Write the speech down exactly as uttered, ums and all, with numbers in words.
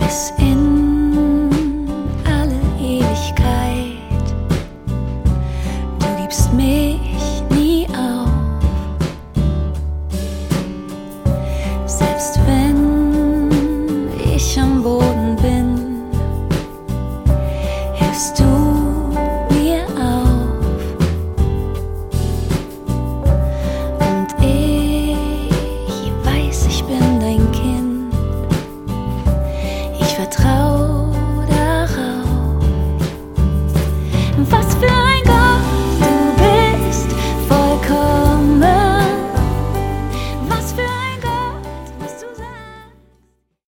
bis in alle Ewigkeit. Du gibst mich nie auf, selbst wenn ich am Boden bin, hilfst du mir auf. Und ich weiß, ich bin dein Kind. Ich vertraue